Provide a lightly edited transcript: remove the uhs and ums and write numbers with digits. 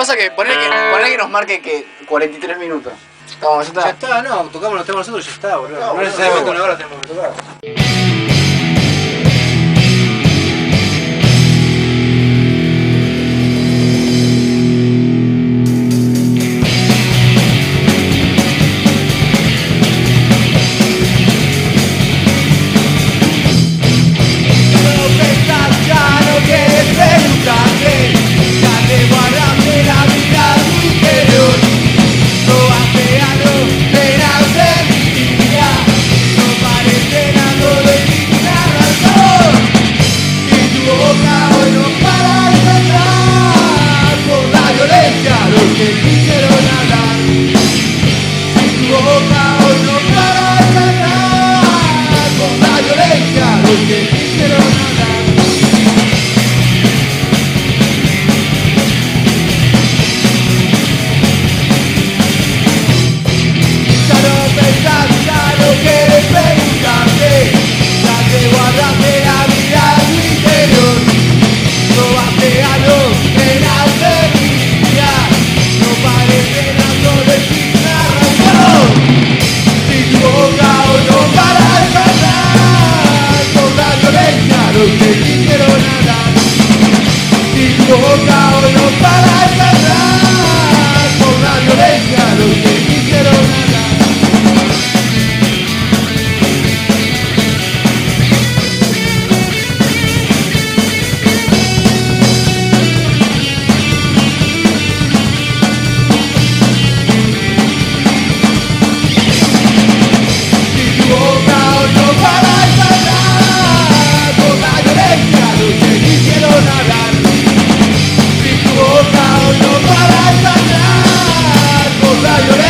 pasa que poner que nos marque que 43 minutos. No, ya Ya está, no, tocamos los temas nosotros y ya está, boludo. No necesariamente una hora tenemos que tocar. Por la violencia